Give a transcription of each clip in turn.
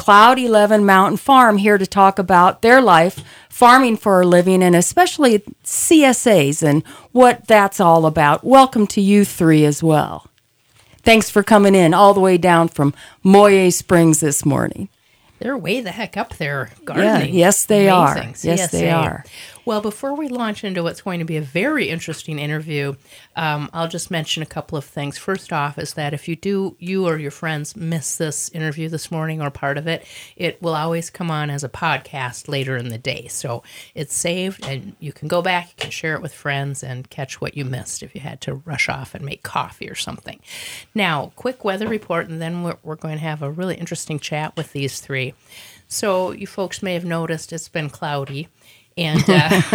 Cloud 11 Mountain Farm, here to talk about their life farming for a living, and especially CSAs and what that's all about. Welcome to you three as well. Thanks for coming in all the way down from Moyer Springs this morning. They're way the heck up there gardening. Yeah, yes, they are. Amazing. Yes, they are. Well, before we launch into what's going to be a very interesting interview, I'll just mention a couple of things. First off is that if you or your friends miss this interview this morning or part of it, it will always come on as a podcast later in the day. So it's saved, and you can go back, you can share it with friends, and catch what you missed if you had to rush off and make coffee or something. Now, quick weather report, and then we're going to have a really interesting chat with these three. So you folks may have noticed it's been cloudy. And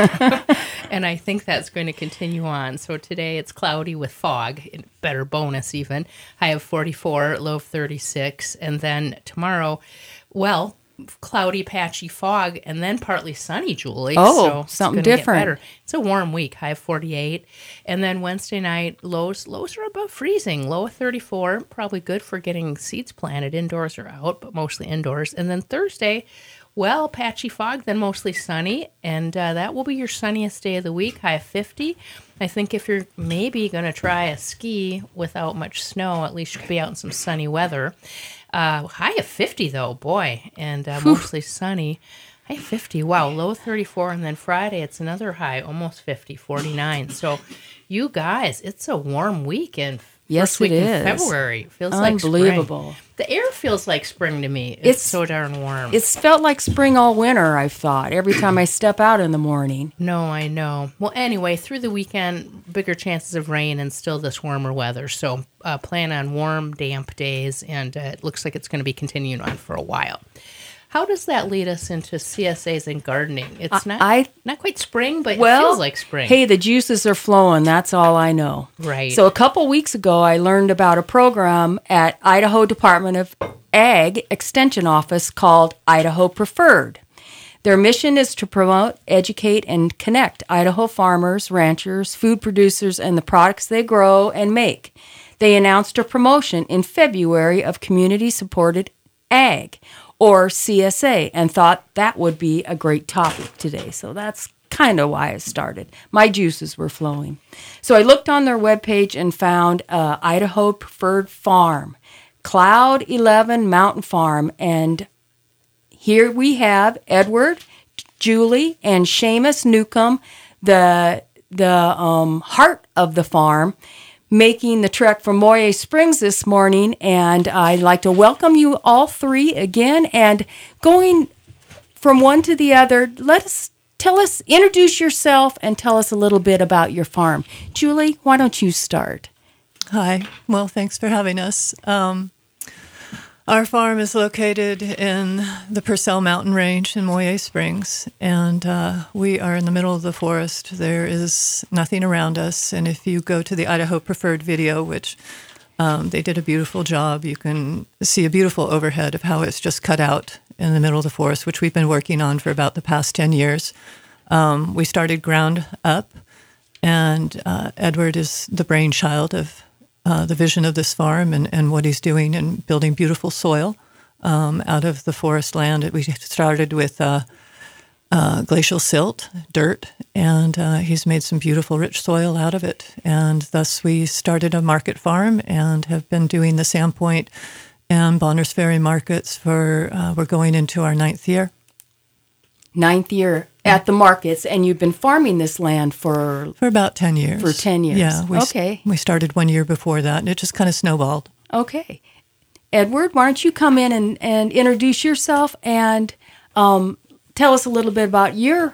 and I think that's going to continue on. So today it's cloudy with fog, better bonus even. High of 44, low of 36. And then tomorrow, well, cloudy, patchy fog, and then partly sunny, Julie. Oh, so something it's gonna different. get better. It's a warm week, high of 48. And then Wednesday night, lows are above freezing, low of 34. Probably good for getting seeds planted. Indoors or out, but mostly indoors. And then Thursday, well, patchy fog, then mostly sunny, and that will be your sunniest day of the week, high of 50. I think if you're maybe going to try a ski without much snow, at least you could be out in some sunny weather. High of 50, though, boy, and mostly sunny. High of 50, wow, low of 34, and then Friday it's another high, almost 50, 49. So you guys, it's a warm week, and yes, first week it in is. February. Feels like spring. Unbelievable. The air feels like spring to me. It's so darn warm. It's felt like spring all winter, I've thought, every time I step out in the morning. No, I know. Well, anyway, through the weekend, bigger chances of rain and still this warmer weather. So plan on warm, damp days, and it looks like it's going to be continuing on for a while. How does that lead us into CSAs and gardening? It's not quite spring, but it feels like spring. Hey, the juices are flowing. That's all I know. Right. So a couple weeks ago, I learned about a program at Idaho Department of Ag Extension Office called Idaho Preferred. Their mission is to promote, educate, and connect Idaho farmers, ranchers, food producers, and the products they grow and make. They announced a promotion in February of Community-Supported Ag, or CSA, and thought that would be a great topic today. So that's kind of why I started. My juices were flowing. So I looked on their webpage and found Idaho Preferred Farm, Cloud 11 Mountain Farm, and here we have Edward, Julie, and Seamus Newcomb, the heart of the farm, making the trek from Moyer Springs this morning, and I'd like to welcome you all three again. And going from one to the other, introduce yourself and tell us a little bit about your farm. Julie, why don't you start? Hi. Well, thanks for having us. Our farm is located in the Purcell Mountain Range in Moyer Springs, and we are in the middle of the forest. There is nothing around us, and if you go to the Idaho Preferred video, which they did a beautiful job, you can see a beautiful overhead of how it's just cut out in the middle of the forest, which we've been working on for about the past 10 years. We started ground up, and Edward is the brainchild of the vision of this farm and what he's doing and building beautiful soil out of the forest land. We started with glacial silt, dirt, and he's made some beautiful rich soil out of it. And thus we started a market farm and have been doing the Sandpoint and Bonners Ferry markets for, we're going into our 9th year. 9th year at the markets, and you've been farming this land for about 10 years. For 10 years. Yeah. Okay. We started 1 year before that, and it just kind of snowballed. Okay. Edward, why don't you come in and introduce yourself and tell us a little bit about your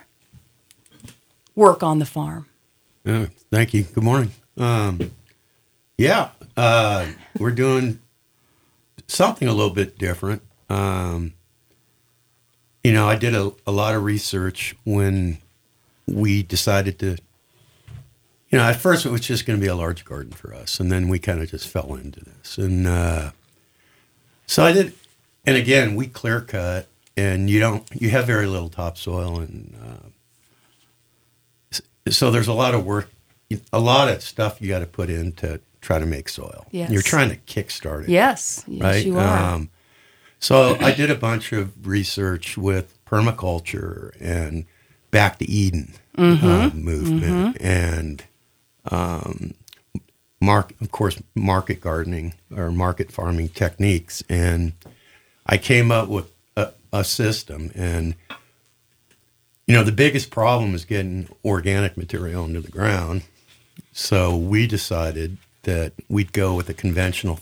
work on the farm. Thank you. Good morning. We're doing something a little bit different. I did a lot of research when we decided to, at first it was just going to be a large garden for us, and then we kind of just fell into this. And so I did, and again, we clear cut, and you have very little topsoil, and so there's a lot of work, a lot of stuff you got to put in to try to make soil. Yes. You're trying to kickstart it. Yes, right? You are. So I did a bunch of research with permaculture and Back to Eden movement and of course, market gardening or market farming techniques. And I came up with a system. And, the biggest problem is getting organic material into the ground. So we decided that we'd go with a conventional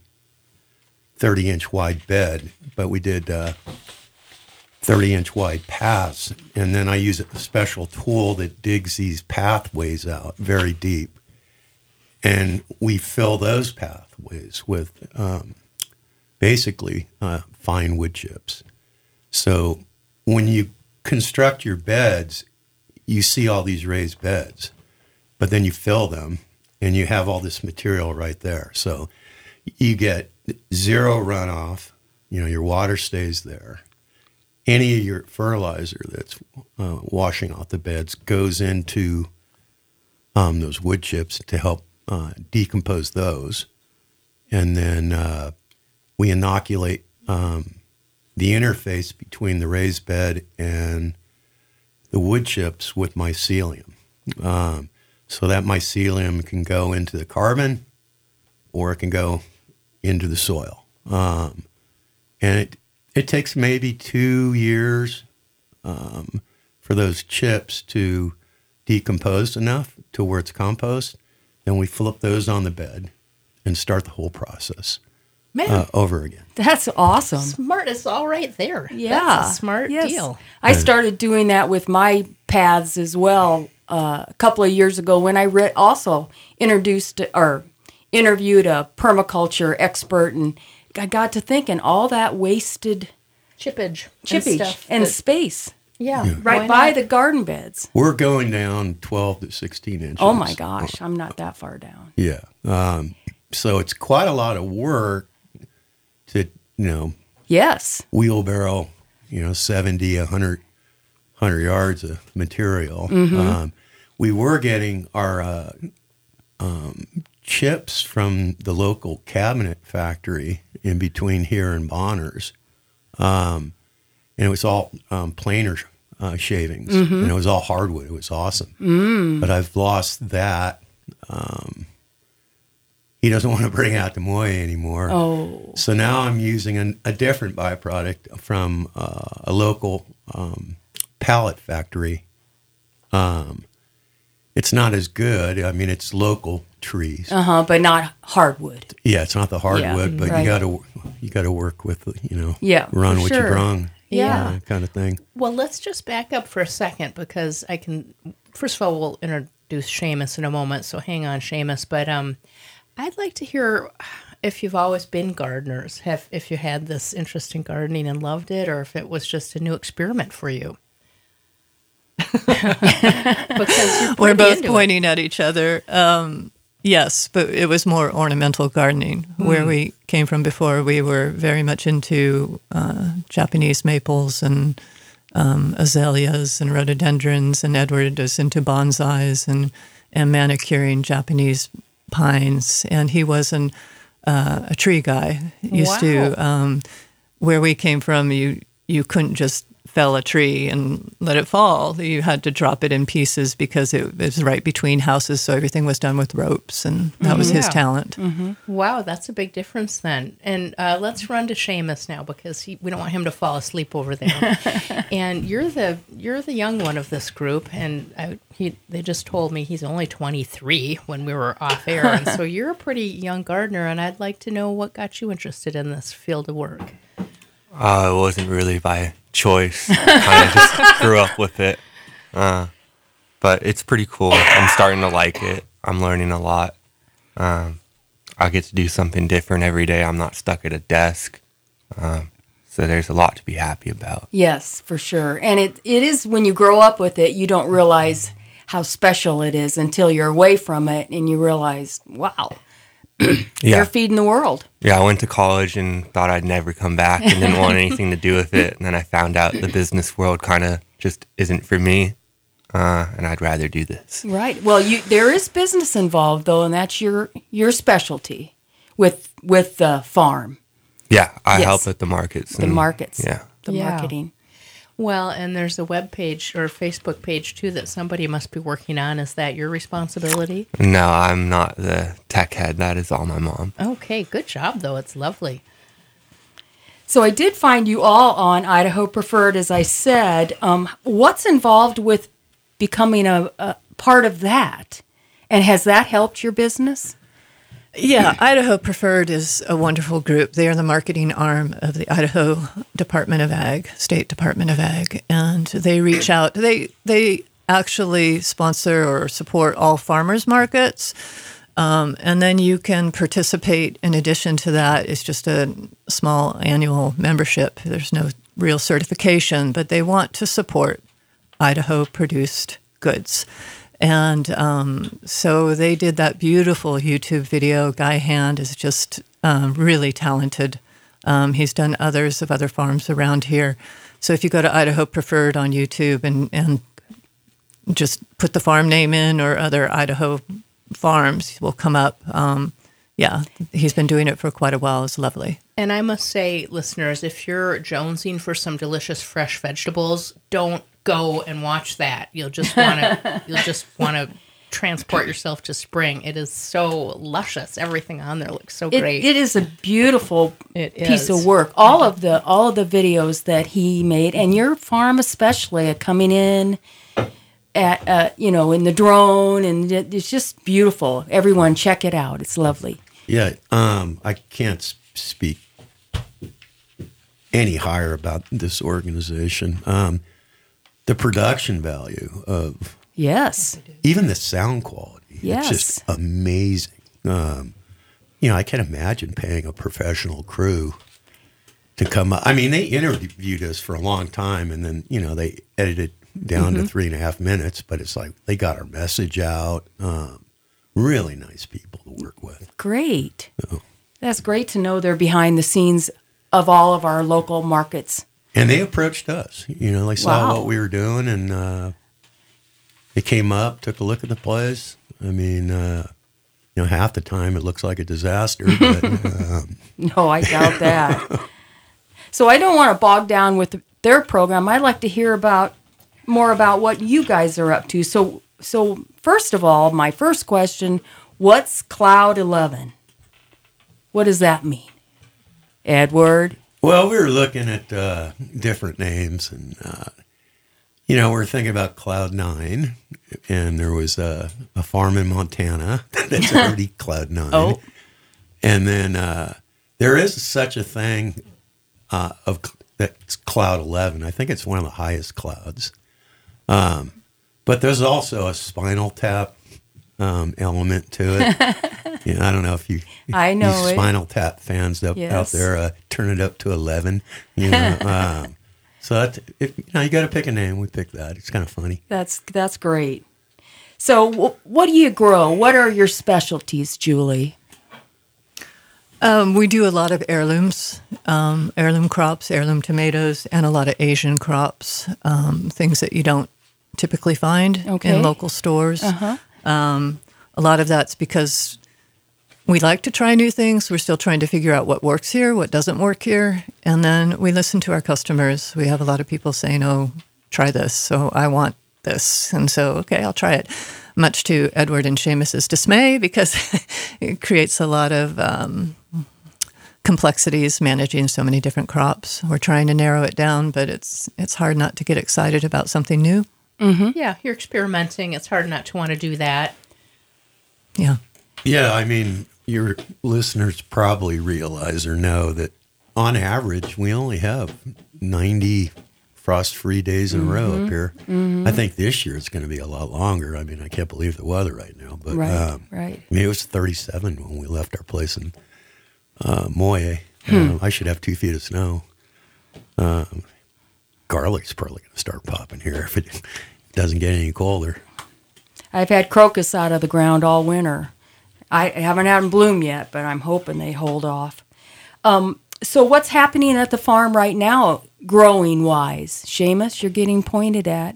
30-inch wide bed, but we did 30-inch wide paths. And then I use a special tool that digs these pathways out very deep. And we fill those pathways with basically fine wood chips. So when you construct your beds, you see all these raised beds, but then you fill them and you have all this material right there. So you get zero runoff, your water stays there. Any of your fertilizer that's washing off the beds goes into those wood chips to help decompose those. And then we inoculate the interface between the raised bed and the wood chips with mycelium. So that mycelium can go into the carbon or it can go into the soil. And it takes maybe 2 years for those chips to decompose enough to where it's compost. Then we flip those on the bed and start the whole process over again. That's awesome. Smart. It's all right there. Yeah. That's a smart deal. I started doing that with my paths as well a couple of years ago when I also introduced or interviewed a permaculture expert, and I got to thinking all that wasted Chippage and space Yeah. right by the garden beds. We're going down 12 to 16 inches. Oh my gosh, I'm not that far down. Yeah. So it's quite a lot of work to, Yes. wheelbarrow, 70, 100 yards of material. We were getting our chips from the local cabinet factory in between here and Bonner's. And it was all planer shavings. And it was all hardwood. It was awesome. But I've lost that. He doesn't want to bring out the moye anymore. Oh. So now I'm using a different byproduct from a local pallet factory. It's not as good. I mean, it's local trees. But not hardwood. Yeah, it's not the hardwood, but right. you got to work with for run what you sure. brung. Yeah. Kind of thing. Well, let's just back up for a second because first of all, we'll introduce Seamus in a moment. So hang on, Seamus. But I'd like to hear if you've always been gardeners, if you had this interest in gardening and loved it, or if it was just a new experiment for you. Because we're both pointing at each other. Yes, but it was more ornamental gardening. Where we came from before, we were very much into Japanese maples and azaleas and rhododendrons, and Edward is into bonsais and manicuring Japanese pines. And he wasn't a tree guy. Used to, where we came from, you couldn't just fell a tree and let it fall. You had to drop it in pieces because it was right between houses, so everything was done with ropes, and that was his talent. Wow, that's a big difference then. And let's run to Seamus now because we don't want him to fall asleep over there. And you're the young one of this group, and they just told me he's only 23 when we were off air, and so you're a pretty young gardener, and I'd like to know what got you interested in this field of work. It wasn't really by choice. Kind of just grew up with it. But it's pretty cool. I'm starting to like it. I'm learning a lot. I get to do something different every day. I'm not stuck at a desk. So there's a lot to be happy about. Yes, for sure. And it is, when you grow up with it, you don't realize how special it is until you're away from it and you realize, wow. You're feeding the world. Yeah, I went to college and thought I'd never come back and didn't want anything to do with it. And then I found out the business world kind of just isn't for me, and I'd rather do this. Right. Well, there is business involved, though, and that's your specialty with the farm. Yeah, I Yes. help at the markets. The markets. Yeah. The Yeah. marketing. Well, and there's a web page or Facebook page too that somebody must be working on. Is that your responsibility? No, I'm not the tech head. That is all my mom. Okay, good job though. It's lovely. So I did find you all on Idaho Preferred, as I said. What's involved with becoming a part of that? And has that helped your business? Yeah, Idaho Preferred is a wonderful group. They are the marketing arm of the Idaho Department of Ag, State Department of Ag, and they reach out. They actually sponsor or support all farmers markets, and then you can participate. In addition to that, it's just a small annual membership. There's no real certification, but they want to support Idaho-produced goods. And so they did that beautiful YouTube video. Guy Hand is just really talented. He's done others of other farms around here. So if you go to Idaho Preferred on YouTube and just put the farm name in or other Idaho farms will come up. Yeah, he's been doing it for quite a while. It's lovely. And I must say, listeners, if you're jonesing for some delicious fresh vegetables, don't go and watch that. You'll just want to transport yourself to spring. It is so luscious. Everything on there looks so great. It is a beautiful It piece is. of work. All of the videos that he made, and your farm especially, coming in at in the drone, and it's just beautiful. Everyone, check it out. It's lovely. Yeah, I can't speak any higher about this organization. The production value of Yes. even the sound quality, Yes. it's just amazing. I can't imagine paying a professional crew to come up. I mean, they interviewed us for a long time, and then, they edited down to 3.5 minutes, but it's like they got our message out. Really nice people to work with. Great. Oh. That's great to know they're behind the scenes of all of our local markets. And they approached us. They saw Wow. what we were doing, and they came up, took a look at the place. I mean, half the time it looks like a disaster, but No, I doubt that. So I don't want to bog down with their program. I'd like to hear more about what you guys are up to. So first of all, my first question, what's Cloud 11? What does that mean? Edward? well, we were looking at different names, and we're thinking about Cloud 9, and there was a farm in Montana that's already Cloud 9. Oh. And then there is such a thing that's Cloud 11. I think it's one of the highest clouds. But there's also a Spinal Tap element to it. I don't know if you Spinal Tap fans out Yes. there, turn it up to 11. So you got to pick a name. We picked that. It's kind of funny. That's great. So what do you grow? What are your specialties, Julie? We do a lot of heirlooms, heirloom crops, heirloom tomatoes, and a lot of Asian crops, things that you don't typically find in local stores. A lot of that's because we like to try new things. We're still trying to figure out what works here, what doesn't work here. And then we listen to our customers. We have a lot of people saying, oh, try this. So I want this. And so, okay, I'll try it. Much to Edward and Seamus's dismay, because it creates a lot of complexities managing so many different crops. We're trying to narrow it down, but it's hard not to get excited about something new. Mm-hmm. Yeah, you're experimenting. It's hard not to want to do that. Yeah. Yeah, I mean, your listeners probably realize or know that on average, we only have 90 frost-free days in a row up here. I think this year it's going to be a lot longer. I mean, I can't believe the weather right now. But Right. I mean, it was 37 when we left our place in Moye. I should have 2 feet of snow. Garlic's probably going to start popping here if it doesn't get any colder. I've had crocus out of the ground all winter. I haven't had them bloom yet, but I'm hoping they hold off. So what's happening at the farm right now, growing-wise? Seamus, you're getting pointed at.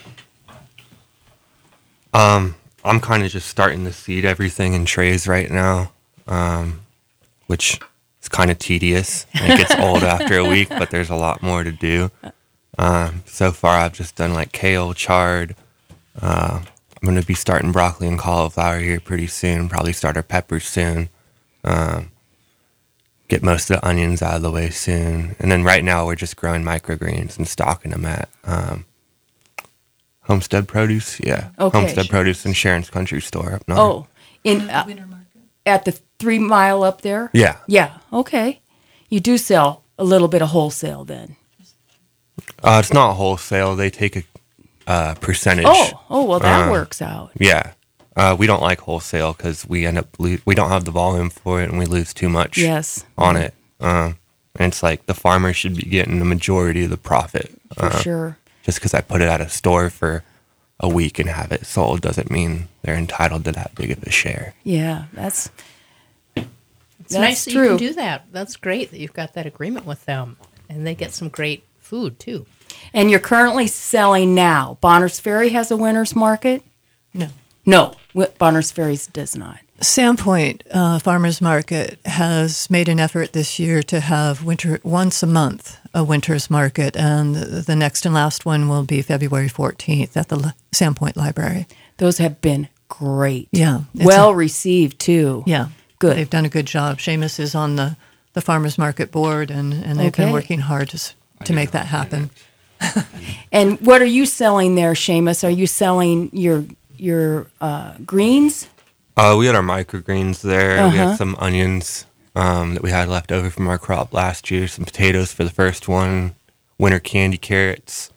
I'm kind of just starting to seed everything in trays right now, which it's kind of tedious. And it gets old after a week, but there's a lot more to do. So far, I've just done like kale, chard. I'm going to be starting broccoli and cauliflower here pretty soon. Probably start our peppers soon. Get most of the onions out of the way soon. And then right now, we're just growing microgreens and stocking them at Homestead Produce. Yeah. Okay. Homestead Produce in Sharon's Country Store up north. Oh, at the 3 Mile up there? Yeah. Yeah, okay. You do sell a little bit of wholesale then. It's not wholesale. They take a percentage. Oh, well, that works out. Yeah. We don't like wholesale because we end up we don't have the volume for it and we lose too much on it. And it's like the farmer should be getting the majority of the profit. For sure. Just because I put it at a store for a week and have it sold doesn't mean they're entitled to that big of a share. Yeah, that's nice that true. You can do that. That's great that you've got that agreement with them. And they get some great food, too. And you're currently selling now. Bonners Ferry has a winter's market? No, Bonners Ferry does not. Sandpoint Farmers Market has made an effort this year to have once a month a winter's market, and the next and last one will be February 14th at the Sandpoint Library. Those have been great. Yeah. Well received, too. Yeah. Good. They've done a good job. Seamus is on the Farmers Market board, and they've been working hard to make that happen. And what are you selling there, Seamus? Are you selling your greens? We had our microgreens there. We had some onions that we had left over from our crop last year, some potatoes for the first one, winter candy carrots.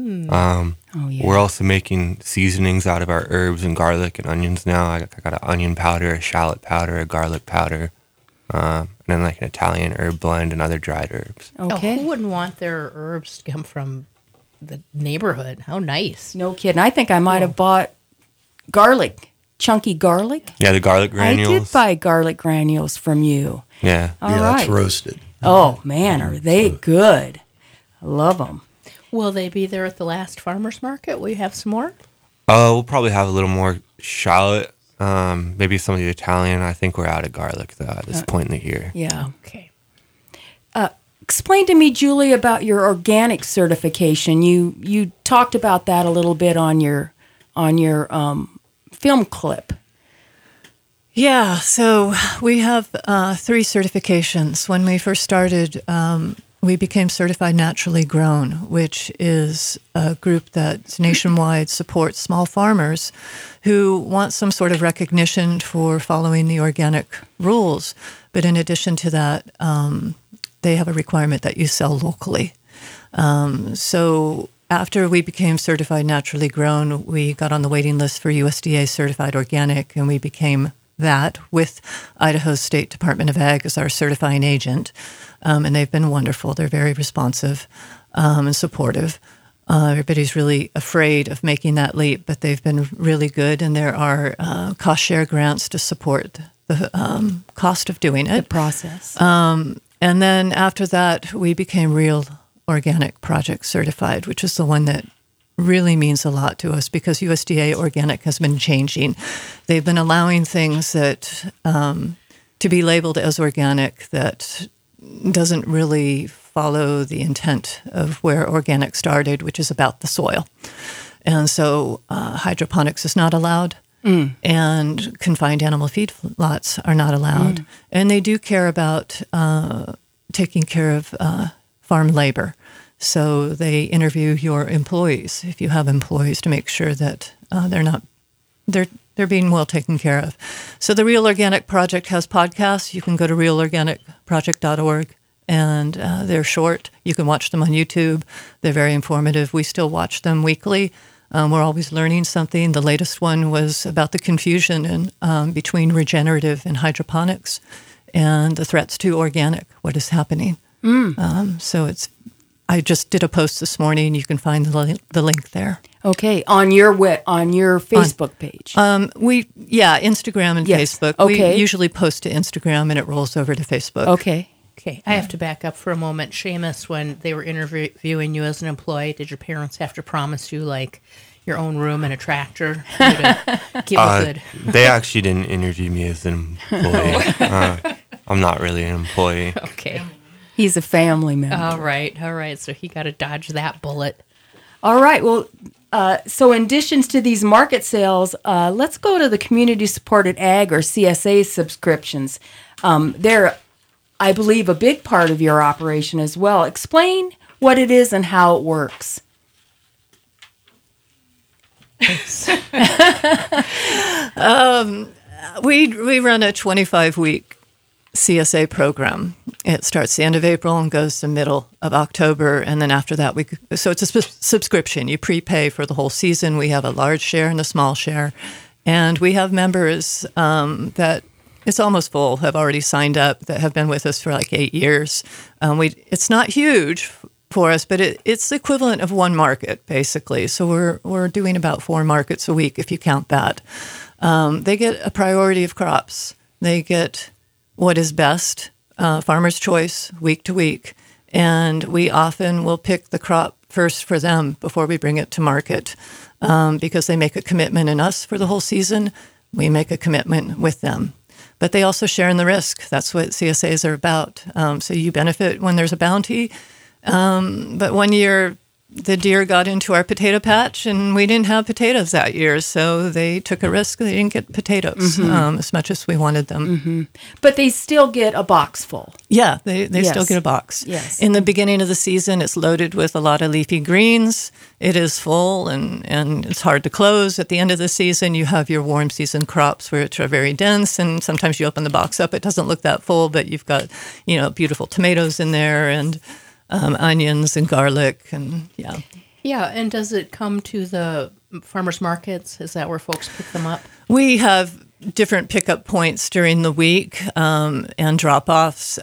We're also making seasonings out of our herbs and garlic and onions now. I got an onion powder, a shallot powder, a garlic powder, and then like an Italian herb blend and other dried herbs. Okay. Who wouldn't want their herbs to come from the neighborhood? How nice. No kidding. I think I might have bought garlic, chunky garlic. Yeah, the garlic granules. I did buy garlic granules from you. Yeah. All yeah, right. it's roasted. Oh, man, are they good. I love them. Will they be there at the last farmer's market? Will you have some more? We'll probably have a little more shallot, maybe some of the Italian. I think we're out of garlic, though, at this point in the year. Yeah. Okay. Explain to me, Julie, about your organic certification. You talked about that a little bit on your film clip. Yeah, so we have 3 certifications. When we first started, we became Certified Naturally Grown, which is a group that nationwide supports small farmers who want some sort of recognition for following the organic rules. But in addition to that, they have a requirement that you sell locally. So after we became Certified Naturally Grown, we got on the waiting list for USDA Certified Organic, and we became that with Idaho State Department of Ag as our certifying agent. And they've been wonderful. They're very responsive and supportive. Everybody's really afraid of making that leap, but they've been really good. And there are cost share grants to support the cost of doing it. The process. And then after that, we became Real Organic Project certified, which is the one that really means a lot to us because USDA Organic has been changing. They've been allowing things that to be labeled as organic that doesn't really follow the intent of where organic started, which is about the soil. And so hydroponics is not allowed. And confined animal feed lots are not allowed. And they do care about taking care of farm labor. So they interview your employees, if you have employees, to make sure that they're being well taken care of. So the Real Organic Project has podcasts. You can go to realorganicproject.org, and they're short. You can watch them on YouTube. They're very informative. We still watch them weekly. We're always learning something. The latest one was about the confusion between regenerative and hydroponics and the threats to organic, what is happening. I just did a post this morning. You can find the link there. Okay, on your Facebook page. Instagram and Yes. Facebook. Okay. We usually post to Instagram and it rolls over to Facebook. Okay. I have to back up for a moment. Seamus, when they were interviewing you as an employee, did your parents have to promise you, like, your own room and a tractor for you to give a good... They actually didn't interview me as an employee. I'm not really an employee. Okay. He's a family member. All right. So he got to dodge that bullet. All right. Well, so in addition to these market sales, let's go to the community-supported ag or CSA subscriptions. They're, I believe, a big part of your operation as well. Explain what it is and how it works. We run a 25-week CSA program. It starts the end of April and goes to middle of October, and then after that, so it's a subscription. You prepay for the whole season. We have a large share and a small share, and we have members that it's almost full have already signed up that have been with us for like 8 years. It's not huge for us, but it's the equivalent of one market basically. So we're doing about 4 markets a week if you count that. They get a priority of crops. They get what is best, farmer's choice, week to week. And we often will pick the crop first for them before we bring it to market because they make a commitment in us for the whole season. We make a commitment with them. But they also share in the risk. That's what CSAs are about. So you benefit when there's a bounty. But one year, the deer got into our potato patch, and we didn't have potatoes that year, so they took a risk. They didn't get potatoes as much as we wanted them. Mm-hmm. But they still get a box full. Yeah, they Yes. still get a box. Yes. In the beginning of the season, it's loaded with a lot of leafy greens. It is full, and it's hard to close. At the end of the season, you have your warm season crops, which are very dense, and sometimes you open the box up. It doesn't look that full, but you've got, beautiful tomatoes in there, and onions and garlic, and yeah. Yeah, and does it come to the farmers markets? Is that where folks pick them up? We have different pickup points during the week and drop-offs.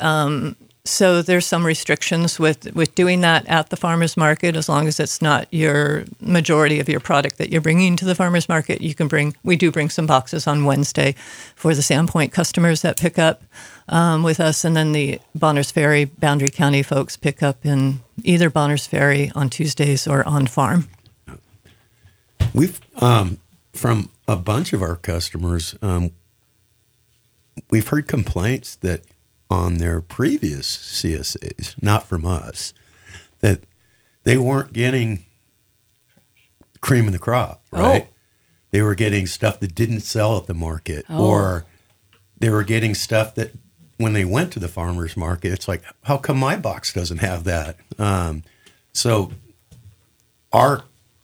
So there's some restrictions with doing that at the farmers market. As long as it's not your majority of your product that you're bringing to the farmers market, we do bring some boxes on Wednesday for the Sandpoint customers that pick up with us, and then the Bonners Ferry, Boundary County folks pick up in either Bonners Ferry on Tuesdays or on farm. We've, from a bunch of our customers, we've heard complaints that on their previous CSAs, not from us, that they weren't getting cream of the crop, right? Oh. They were getting stuff that didn't sell at the market, or they were getting stuff that when they went to the farmer's market, it's like, how come my box doesn't have that? So our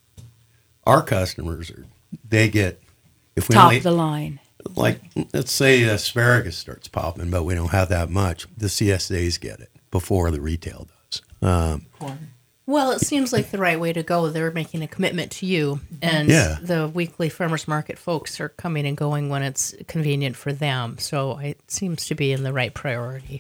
customers, they get, if we Top only, of the line. like, let's say asparagus starts popping, but we don't have that much, the CSAs get it before the retail does. Well, it seems like the right way to go. They're making a commitment to you, and Yeah. the weekly farmers market folks are coming and going when it's convenient for them. So it seems to be in the right priority.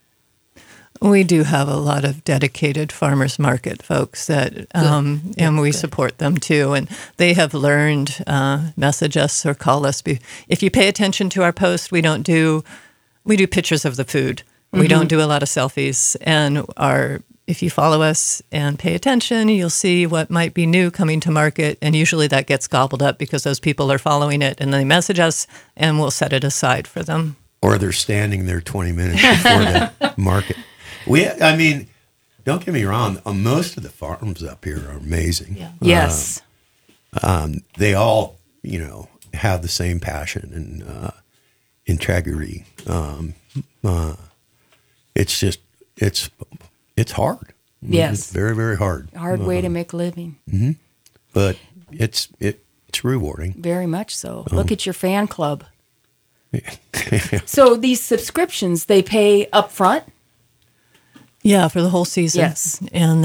We do have a lot of dedicated farmers market folks that, and we support them too. And they have learned, message us or call us. If you pay attention to our post, we do pictures of the food. We don't do a lot of selfies. And if you follow us and pay attention, you'll see what might be new coming to market. And usually that gets gobbled up because those people are following it, and they message us, and we'll set it aside for them. Or they're standing there 20 minutes before the market. Don't get me wrong. Most of the farms up here are amazing. Yeah. Yes. They all, have the same passion and integrity. It's just, it's hard. Yes. It's very, very hard. Hard way to make a living. But it's rewarding. Very much so. Look at your fan club. So these subscriptions, they pay up front? Yeah, for the whole season. Yes. And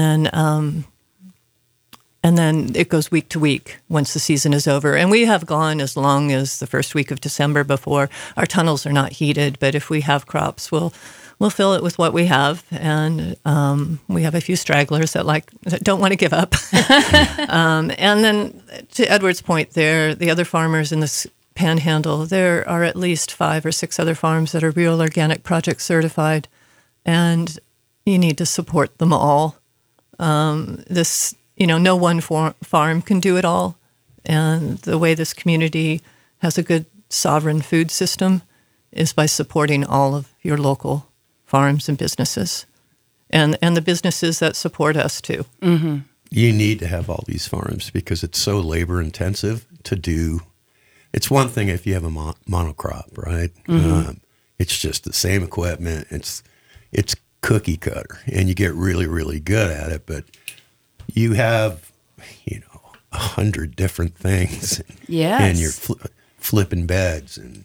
then it goes week to week once the season is over. And we have gone as long as the first week of December before. Our tunnels are not heated, but if we have crops, we'll fill it with what we have. And we have a few stragglers that don't want to give up. And then to Edward's point there, the other farmers in this Panhandle, there are at least 5 or 6 other farms that are Real Organic Project certified. And you need to support them all. No one farm can do it all. And the way this community has a good sovereign food system is by supporting all of your local farms and businesses, and the businesses that support us too. Mm-hmm. You need to have all these farms because it's so labor intensive to do. It's one thing if you have a monocrop, right? It's just the same equipment. It's cookie cutter, and you get really, really good at it. But you have, 100 different things, Yes. and you're flipping beds, and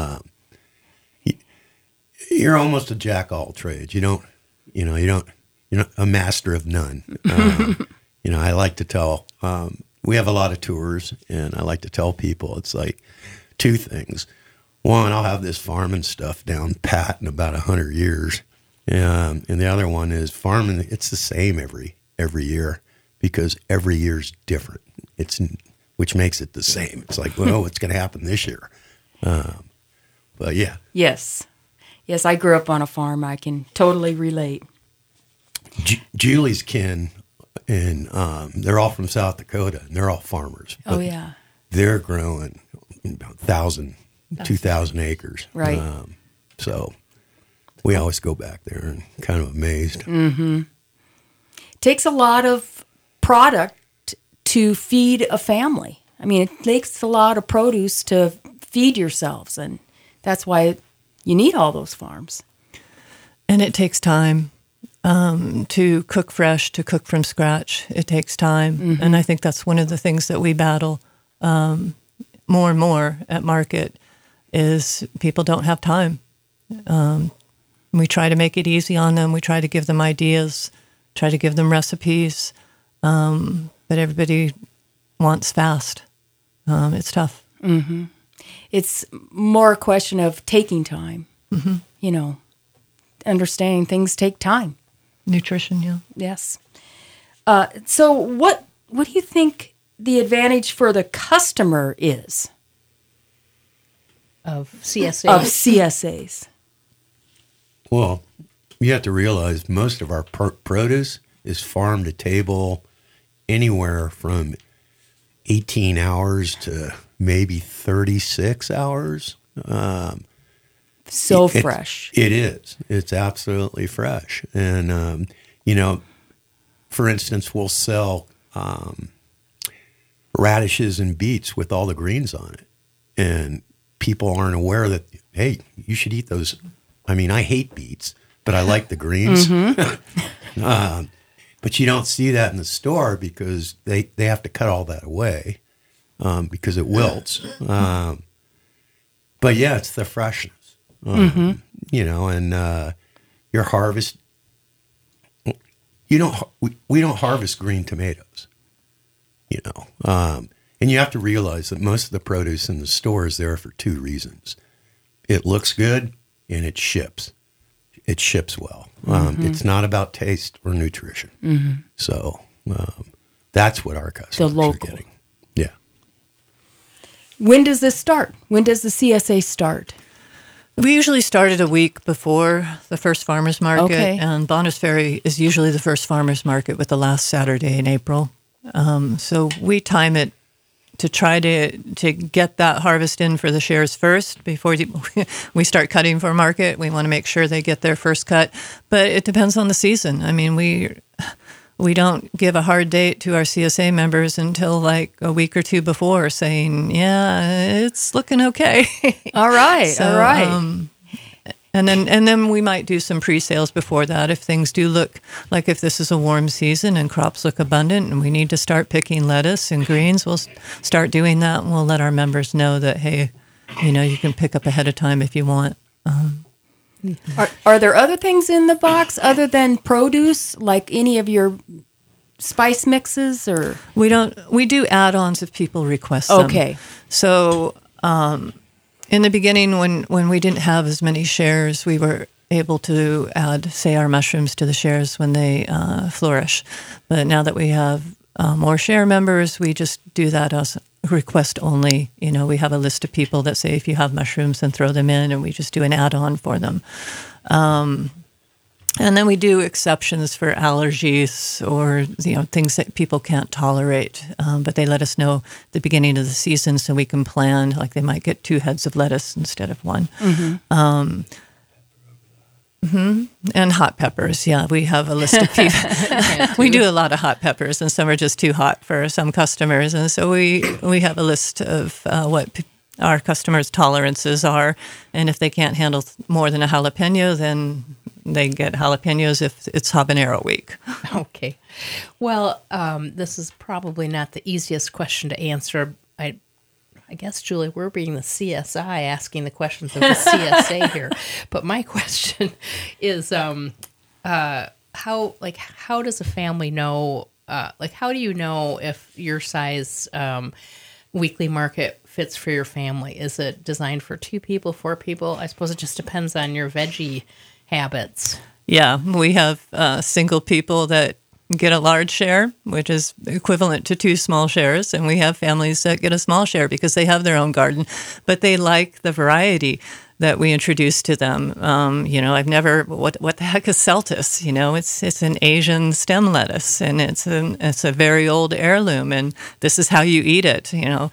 you're almost a jack of all trades. You're not a master of none. I like to tell. We have a lot of tours, and I like to tell people it's like two things. One, I'll have this farming stuff down pat in about 100 years. And the other one is farming. It's the same every year because every year's different. Which makes it the same. It's like, well, what's going to happen this year? But yeah. Yes. I grew up on a farm. I can totally relate. Julie's kin, and they're all from South Dakota, and they're all farmers. Oh, yeah. They're growing 1,000, 2,000 acres. Right. So we always go back there and kind of amazed. Mm-hmm. Takes a lot of product to feed a family. I mean, it takes a lot of produce to feed yourselves, and that's why you need all those farms. And it takes time to cook fresh, to cook from scratch. It takes time. And I think that's one of the things that we battle more and more at market is people don't have time. We try to make it easy on them. We try to give them ideas, try to give them recipes, but everybody wants fast. It's tough. Mm-hmm. It's more a question of taking time. Mm-hmm. Understanding things take time. Nutrition, yeah. Yes. So what do you think the advantage for the customer is? Of CSA. Of CSAs. Well, you have to realize most of our produce is farm to table anywhere from 18 hours to maybe 36 hours. Fresh. It is. It's absolutely fresh. And, for instance, we'll sell radishes and beets with all the greens on it. And people aren't aware that, hey, you should eat those. I mean, I hate beets, but I like the greens. Mm-hmm. But you don't see that in the store because they have to cut all that away because it wilts. But yeah, it's the freshness. And your harvest. We don't harvest green tomatoes. And you have to realize that most of the produce in the store is there for two reasons: it looks good and it ships. It ships well. It's not about taste or nutrition. Mm-hmm. So that's what our customers are getting. Yeah. When does this start? When does the CSA start? We usually start it a week before the first farmers market, Okay. and Bonners Ferry is usually the first farmers market with the last Saturday in April. So we time it to try to get that harvest in for the shares first before we start cutting for market. We want to make sure they get their first cut, but it depends on the season. I mean, we don't give a hard date to our CSA members until like a week or two before, saying, "Yeah, it's looking okay." All right. And then we might do some pre-sales before that if things do look like, if this is a warm season and crops look abundant and we need to start picking lettuce and greens, we'll start doing that, and we'll let our members know that, hey, you can pick up ahead of time if you want. Are there other things in the box other than produce, like any of your spice mixes, or? We do add-ons if people request them. Okay. So in the beginning, when we didn't have as many shares, we were able to add, say, our mushrooms to the shares when they flourish. But now that we have more share members, we just do that as request only. We have a list of people that say, if you have mushrooms, then throw them in, and we just do an add-on for them. And then we do exceptions for allergies or things that people can't tolerate. But they let us know at the beginning of the season so we can plan. Like they might get 2 heads of lettuce instead of 1. And hot peppers. Yeah, we have a list of people. We do a lot of hot peppers, and some are just too hot for some customers. And so we have a list of what our customers' tolerances are. And if they can't handle more than a jalapeno, then they get jalapenos if it's habanero week. Okay. Well, this is probably not the easiest question to answer. I guess, Julie, we're being the CSI asking the questions of the CSA here. But my question is, how does a family know, how do you know if your size weekly market fits for your family? Is it designed for 2 people, 4 people? I suppose it just depends on your veggie habits. Yeah, we have single people that get a large share, which is equivalent to 2 small shares, and we have families that get a small share because they have their own garden, but they like the variety that we introduce to them. I've never, what the heck is Celtis? It's an Asian stem lettuce, and it's a very old heirloom, and this is how you eat it.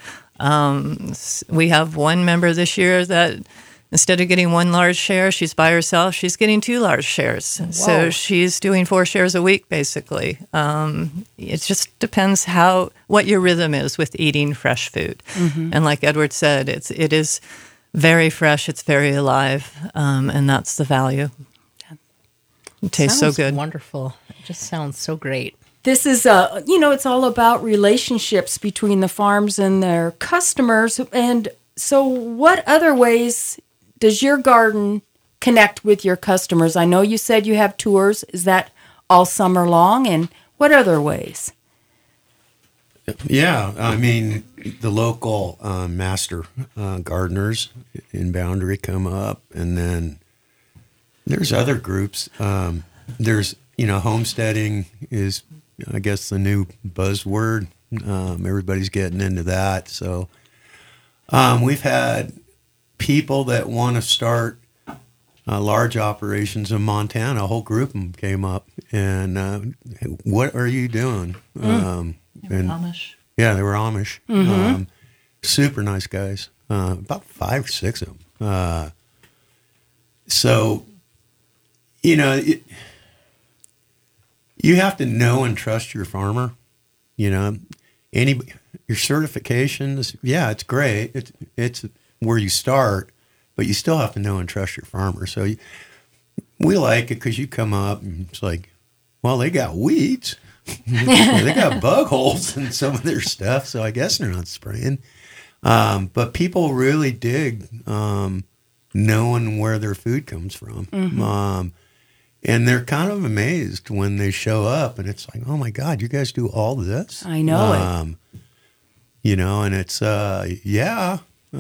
We have one member this year that instead of getting 1 large share, she's by herself, she's getting 2 large shares. Whoa. So she's doing 4 shares a week, basically. It just depends what your rhythm is with eating fresh food. And like Edward said, it is very fresh, it's very alive, and that's the value. It tastes so good. Wonderful. It just sounds so great. This is, it's all about relationships between the farms and their customers. And so what other ways does your garden connect with your customers? I know you said you have tours. Is that all summer long? And what other ways? Yeah, I mean, the local master gardeners in Boundary come up, and then there's other groups. There's, homesteading is, I guess, the new buzzword. Everybody's getting into that. So we've had people that want to start large operations in Montana. A whole group of them came up, and what are you doing? And Amish. Yeah, they were Amish. Super nice guys. About 5 or 6 of them. So, you have to know and trust your farmer. Your certifications, yeah, it's great. It's where you start, but you still have to know and trust your farmer. So we like it because you come up and it's like, well, they got weeds. They got bug holes in some of their stuff, so I guess they're not spraying. But people really dig knowing where their food comes from. And they're kind of amazed when they show up, and it's like, oh, my God, you guys do all this? I know it. And it's, yeah.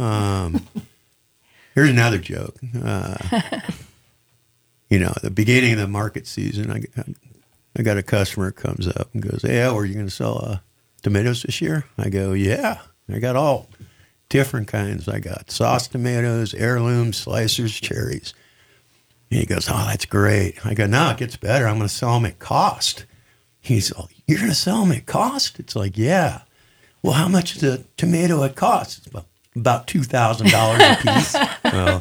Here's another joke. At the beginning of the market season, I got a customer that comes up and goes, hey, are you going to sell tomatoes this year? I go, yeah. I got all different kinds. I got sauce tomatoes, heirlooms, slicers, cherries. And he goes, oh, that's great. I go, no, it gets better. I'm going to sell them at cost. He's like, you're going to sell them at cost? It's like, yeah. Well, how much is a tomato at cost? It's about $2,000 a piece. Well,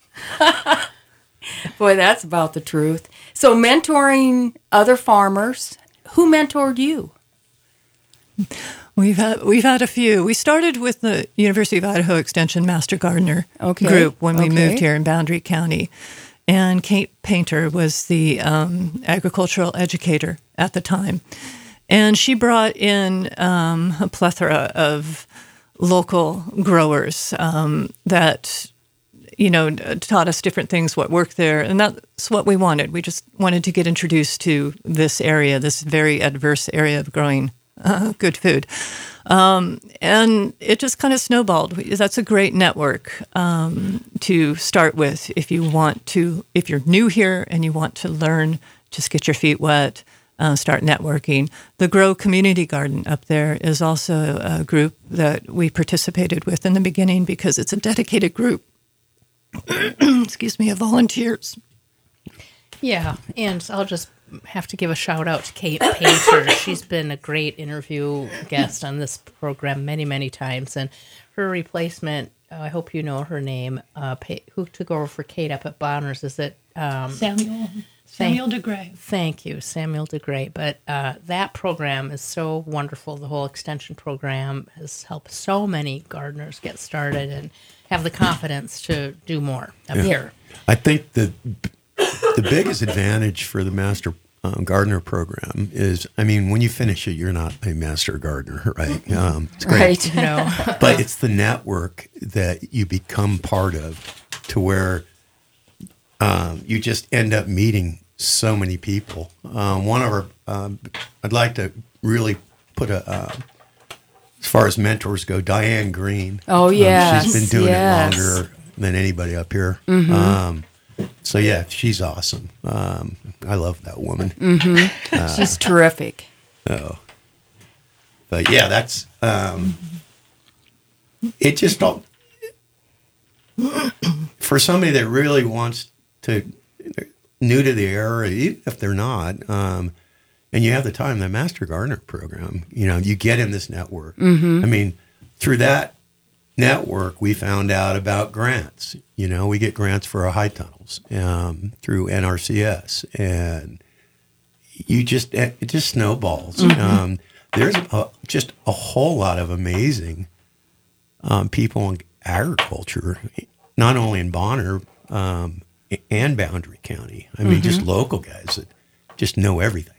boy, that's about the truth. So mentoring other farmers, who mentored you? We've had a few. We started with the University of Idaho Extension Master Gardener group when we moved here in Boundary County. And Kate Painter was the agricultural educator at the time. And she brought in a plethora of local growers that taught us different things, what worked there. And that's what we wanted. We just wanted to get introduced to this area, this very adverse area of growing good food. And it just kind of snowballed. That's a great network to start with if you're new here and you want to learn, just get your feet wet, start networking. The Grow Community Garden up there is also a group that we participated with in the beginning because it's a dedicated group. Excuse me, of volunteers. Yeah, and I'll just have to give a shout out to Kate Painter. She's been a great interview guest on this program many, many times, and her replacement, I hope you know her name, who took over for Kate up at Bonner's, is it? Samuel DeGray. Thank you, Samuel DeGray. But that program is so wonderful. The whole extension program has helped so many gardeners get started and have the confidence to do more up here. I think the biggest advantage for the Master Gardener program is, I mean, when you finish it, you're not a Master Gardener, right? It's great. Right. No. But it's the network that you become part of to where you just end up meeting so many people. One of our, I'd like to really put as far as mentors go, Diane Green. Oh, yes. She's been doing yes. it longer than anybody up here. So, yeah, she's awesome. I love that woman. She's terrific. Oh. But, yeah, that's, it just don't, for somebody that really wants to, new to the area, even if they're not, and you have the time, the Master Gardener program, you get in this network. I mean, through that network, we found out about grants. We get grants for our high tunnels through NRCS, and it just snowballs. There's just a whole lot of amazing people in agriculture, not only in Bonner and Boundary County. I mean, just local guys that just know everything.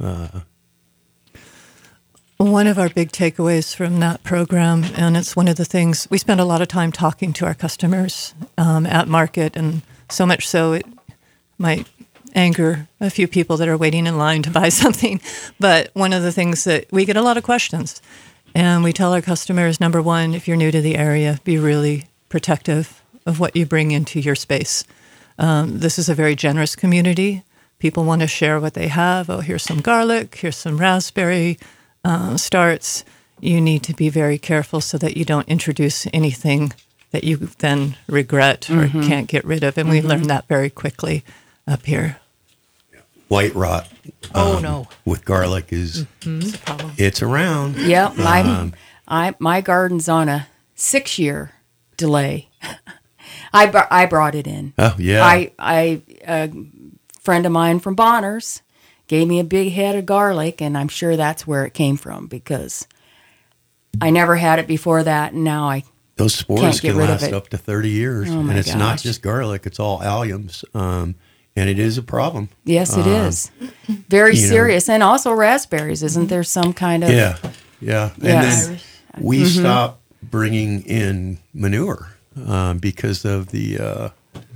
One of our big takeaways from that program, and it's one of the things, we spend a lot of time talking to our customers at market, and so much so it might anger a few people that are waiting in line to buy something. But one of the things that we get a lot of questions, and we tell our customers, number one, if you're new to the area, be really protective of what you bring into your space. This is a very generous community. People want to share what they have. Oh, here's some garlic, here's some raspberry starts. You need to be very careful so that you don't introduce anything that you then regret or can't get rid of. And we learned that very quickly up here. White rot. No. With garlic is it's around. Yeah, my garden's on a 6-year delay. I brought it in. Oh yeah. A friend of mine from Bonner's gave me a big head of garlic, and I'm sure that's where it came from because I never had it before that, and now those spores can't get can rid of last it. up to 30 years, Oh, my and it's not gosh. just garlic; it's all alliums, and it is a problem. Yes, it is. Very serious. And also raspberries. Isn't there some kind of... Yeah. And Yes. then we stopped bringing in manure because of the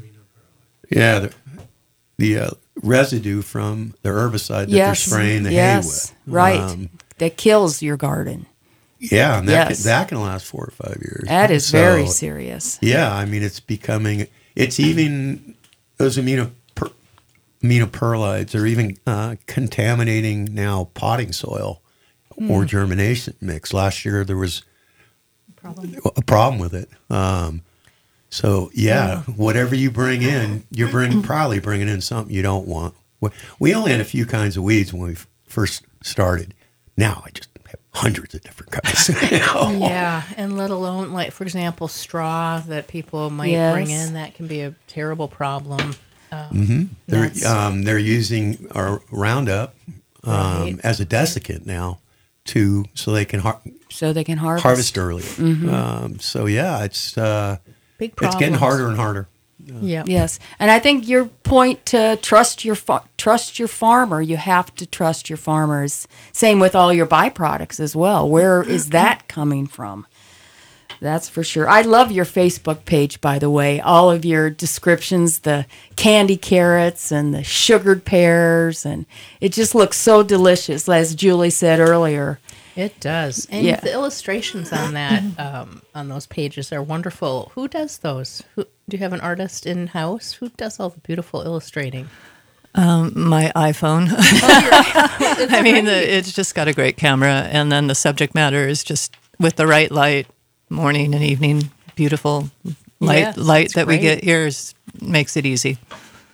residue from the herbicide that they're spraying the hay with. Right. That kills your garden. Yeah, and Yes. that can last 4 or 5 years. That is So, very serious. Yeah, I mean, it's even those aminoperlides are even contaminating now potting soil or germination mix. Last year there was a problem with it. So whatever you bring in, you're probably bringing in something you don't want. We only had a few kinds of weeds when we first started. Now I just have hundreds of different kinds. Yeah, and let alone, like, for example, straw that people might bring in, that can be a terrible problem. They're using our Roundup as a dessicant now so they can harvest earlier. So yeah, it's Big it's getting problems. harder and harder. Yeah. Yes, and I think your point to trust your farmer. You have to trust your farmers. Same with all your byproducts as well. Where is that coming from? That's for sure. I love your Facebook page, by the way. All of your descriptions, the candy carrots and the sugared pears, and it just looks so delicious, as Julie said earlier. It does. And the illustrations on that, on those pages are wonderful. Who does those? Do you have an artist in-house? Who does all the beautiful illustrating? My iPhone. I mean, it's just got a great camera, and then the subject matter is just with the right light, morning and evening, beautiful light Yes, that we great. get here makes it easy.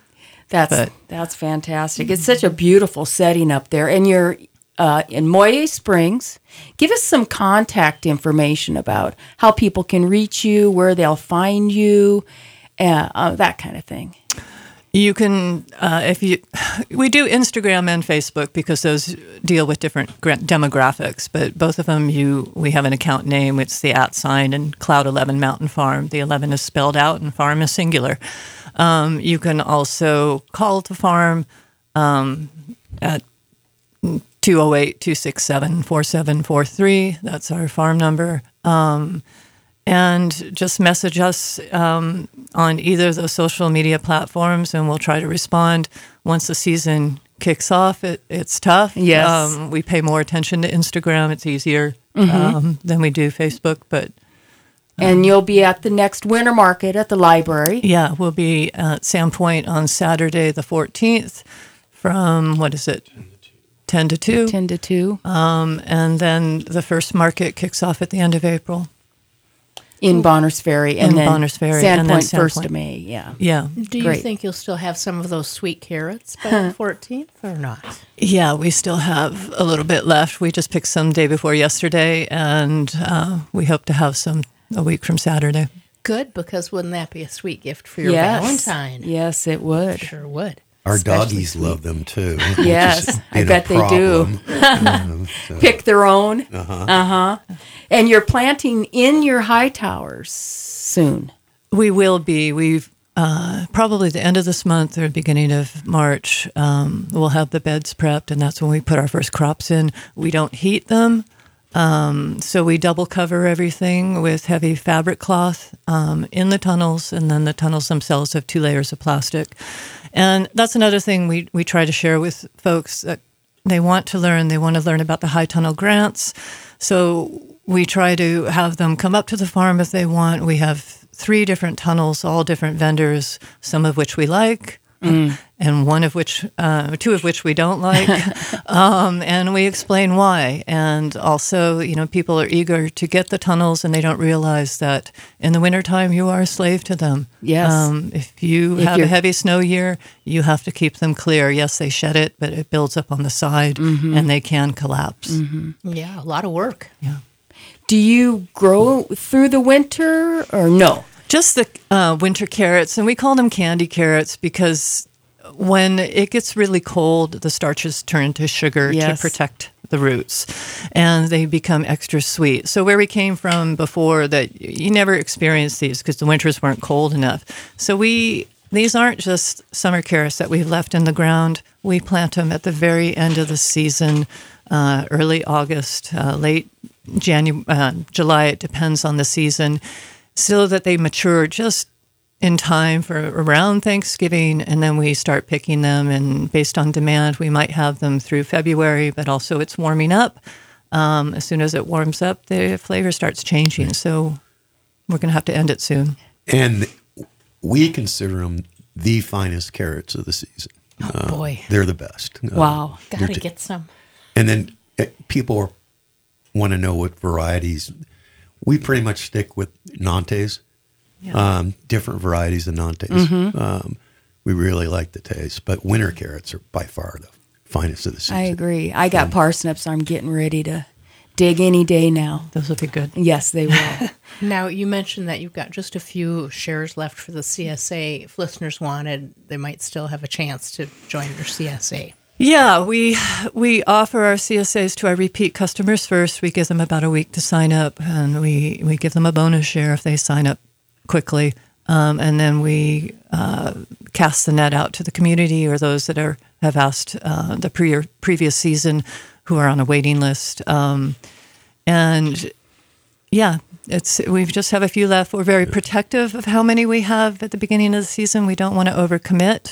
That's fantastic. It's such a beautiful setting up there, and you're in Moye Springs. Give us some contact information about how people can reach you, where they'll find you, that kind of thing. You can, we do Instagram and Facebook because those deal with different demographics, but both of them we have an account name. It's the @ and Cloud 11 Mountain Farm. The 11 is spelled out and farm is singular. You can also call the farm at 208-267-4743. That's our farm number. And just message us on either of those social media platforms, and we'll try to respond. Once the season kicks off, it's tough. Yes. We pay more attention to Instagram. It's easier than we do Facebook. But and you'll be at the next winter market at the library. Yeah, we'll be at Sandpoint on Saturday the 14th from, 10 to 2? 10 to 2. And then the first market kicks off at the end of April. In Bonners Ferry. And then Bonners Ferry. And then Sandpoint 1st of May, yeah. Yeah. Do you Great. think you'll still have some of those sweet carrots by the 14th or not? Yeah, we still have a little bit left. We just picked some day before yesterday, and we hope to have some a week from Saturday. Good, because wouldn't that be a sweet gift for your Yes. Valentine? Yes, it would. Sure would. Our Especially doggies love them too. Yes, which has I been a bet they do. problem. So, Pick their own. And you're planting in your high towers soon. We will be. We've probably the end of this month or beginning of March, we'll have the beds prepped, and that's when we put our first crops in. We don't heat them, so we double cover everything with heavy fabric cloth in the tunnels, and then the tunnels themselves have 2 layers of plastic. And that's another thing we try to share with folks that they want to learn. They want to learn about the high tunnel grants. So we try to have them come up to the farm if they want. We have 3 different tunnels, all different vendors, some of which we like, and 2 of which we don't like. And we explain why. And also, people are eager to get the tunnels, and they don't realize that in the wintertime, you are a slave to them. Yes. If you have a heavy snow year, you have to keep them clear. Yes, they shed it, but it builds up on the side, and they can collapse. Yeah, a lot of work. Yeah. Do you grow through the winter or no? Just the winter carrots, and we call them candy carrots because when it gets really cold, the starches turn to sugar to protect the roots, and they become extra sweet. So where we came from before, that you never experienced these because the winters weren't cold enough. So these aren't just summer carrots that we've left in the ground. We plant them at the very end of the season, early August, late July. It depends on the season, so that they mature just in time for around Thanksgiving, and then we start picking them. And based on demand, we might have them through February, but also it's warming up. As soon as it warms up, the flavor starts changing. So we're going to have to end it soon. And we consider them the finest carrots of the season. Oh, boy. They're the best. Wow. Gotta get some. And then people want to know what varieties. We pretty much stick with Nantes, different varieties of Nantes. We really like the taste, but winter carrots are by far the finest of the season. I agree. I got parsnips. I'm getting ready to dig any day now. Those will be good. Yes, they will. Now, you mentioned that you've got just a few shares left for the CSA. If listeners wanted, they might still have a chance to join your CSA. Yeah, we offer our CSAs to our repeat customers first. We give them about a week to sign up, and we give them a bonus share if they sign up quickly. And then we cast the net out to the community or those that have asked the previous season who are on a waiting list. And yeah, we just have a few left. We're very protective of how many we have at the beginning of the season. We don't want to overcommit.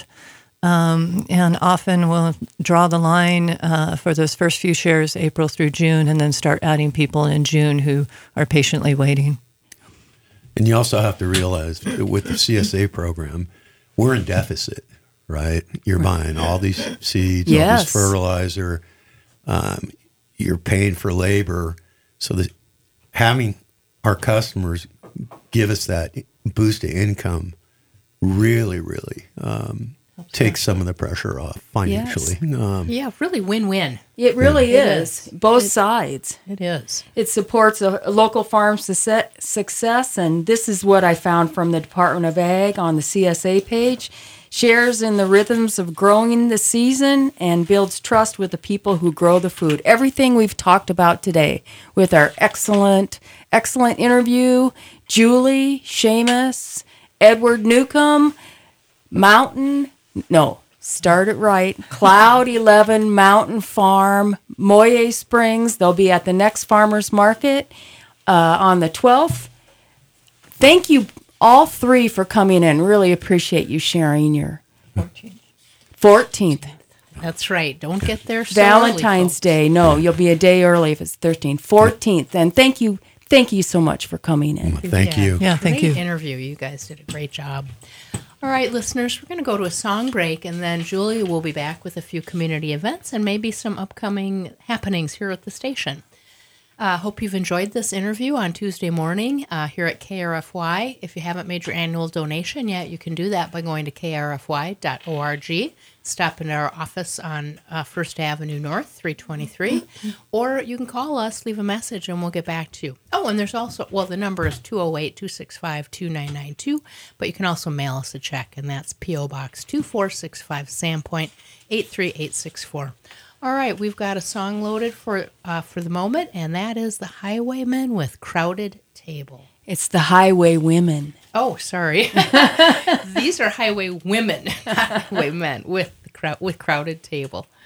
And often we'll draw the line for those first few shares, April through June, and then start adding people in June who are patiently waiting. And you also have to realize with the CSA program, we're in deficit, right? You're buying all these seeds, all this fertilizer, you're paying for labor. So that having our customers give us that boost of income really, really takes some of the pressure off financially. Yeah, really win-win. It really It is. Both sides. It is. It supports a local farm success, and this is what I found from the Department of Ag on the CSA page. Shares in the rhythms of growing the season and builds trust with the people who grow the food. Everything we've talked about today with our excellent interview, Julie, Seamus, Edward Newcomb, start it right, Cloud 11 Mountain Farm, Moyer Springs. They'll be at the next farmers market on the 12th. Thank you all three for coming in. Really appreciate you sharing your 14th. That's right. Don't get there so Valentine's early, Day. No, you'll be a day early if it's 13th. 14th. And thank you so much for coming in. Thank you. Yeah, thank you. Great interview. You guys did a great job. All right, listeners, we're going to go to a song break, and then Julie will be back with a few community events and maybe some upcoming happenings here at the station. Hope you've enjoyed this interview on Tuesday morning here at KRFY. If you haven't made your annual donation yet, you can do that by going to krfy.org. Stop in our office on First Avenue North, 323. Or you can call us, leave a message, and we'll get back to you. Oh, and there's also, the number is 208-265-2992. But you can also mail us a check, and that's P.O. Box 2465, Sandpoint, 83864. All right, we've got a song loaded for the moment, and that is The Highwaymen with Crowded Table. It's the Highway Women. Oh, sorry. These are highway women, not highway men with Crowded Table.